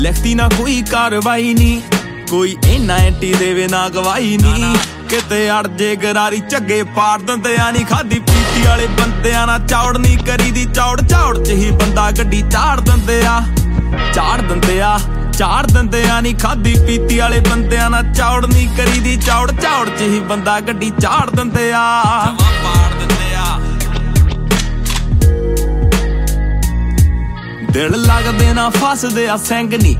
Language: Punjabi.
ਲਿਖਤੀ ਨਾ ਕੋਈ ਕਾਰਵਾਈ ਨੀ, ਕੋਈ ਇੰਨਾ ਐਂਟੀ ਦੇਵੇ ਨਾ ਗਵਾਹੀ ਨੀ। ਕਿਤੇ ਅੜ ਜੇ ਗਰਾਰੀ ਝੱਗੇ ਪਾੜ ਦਿੰਦੇ ਆ ਨੀ। ਖਾਦੀ ਪੀਤੀ ਵਾਲੇ ਬੰਦਿਆਂ ਨਾਲ ਚੌੜ ਨੀ ਕਰੀਦੀ, ਚੌੜ ਚੌੜ ਚ ਹੀ ਬੰਦਾ ਗੱਡੀ ਚਾੜ ਦਿੰਦੇ ਆ, ਚਾੜ ਦਿੰਦੇ ਆ, ਚਾੜ ਦਿੰਦੇ ਆ ਨੀ। ਖਾਦੀ ਪੀਤੀ ਵਾਲੇ ਬੰਦਿਆਂ ਨਾਲ ਚੌੜ ਨੀ ਕਰੀਦੀ, ਚੌੜ ਚੌੜ ਚ ਹੀ ਬੰਦਾ ਗੱਡੀ ਚਾੜ ਦਿੰਦੇ ਆ, ਪਾੜ ਦਿੰਦੇ ਆ। ਦਿਲ ਲੱਗਦੇ ਨਾ ਫਸਦੇ ਆ ਸਿੰਘ ਨੀ,